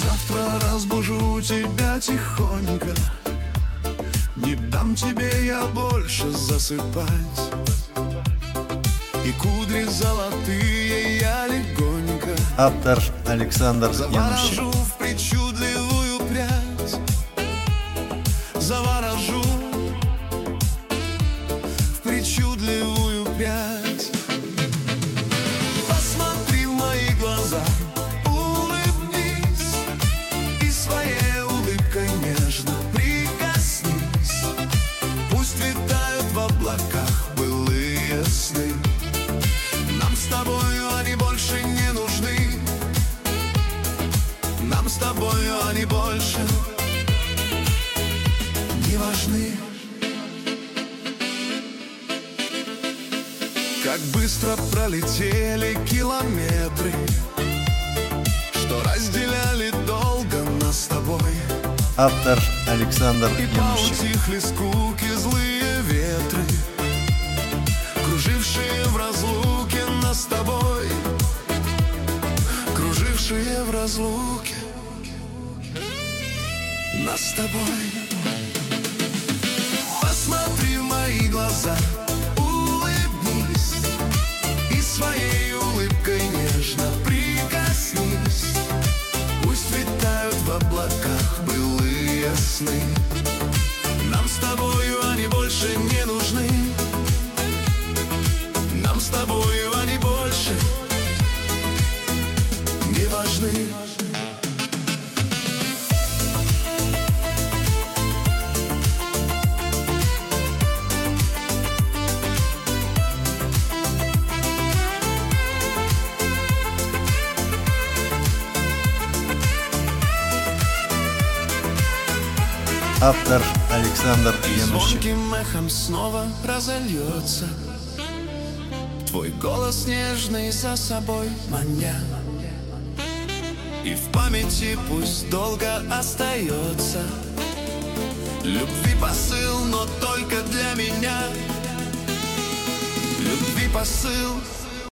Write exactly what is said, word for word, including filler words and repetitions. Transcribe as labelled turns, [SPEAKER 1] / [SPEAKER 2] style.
[SPEAKER 1] Завтра разбужу тебя тихонько, не дам тебе я больше засыпать, и кудри золотые я легонько
[SPEAKER 2] Автор Александр Янущик.
[SPEAKER 1] заворожу в причудливую прядь, заворожу в причудливую прядь. Посмотри в мои глаза, улыбнись и своей улыбкой нежно прикоснись. Пусть витают в облаках былые сны, нам с тобою они больше не нужны, нам с тобою они больше не важны. Как быстро пролетели километры, что разделяли долго нас с тобой,
[SPEAKER 2] Автор Александр
[SPEAKER 1] и
[SPEAKER 2] Янущик.
[SPEAKER 1] поутихли скуки злые ветры, кружившие в разлуке нас с тобой, кружившие в разлуке нас с тобой. Посмотри в мои глаза, улыбнись и своей улыбкой нежно прикоснись. Пусть витают в облаках былые сны, нам с тобою они больше не нужны, нам с тобою они больше не важны.
[SPEAKER 2] Автор Александр Янущик.
[SPEAKER 1] Звонким эхом снова разольется твой голос нежный за собой маня, и в памяти пусть долго остается любви посыл, но только для меня. Любви посыл,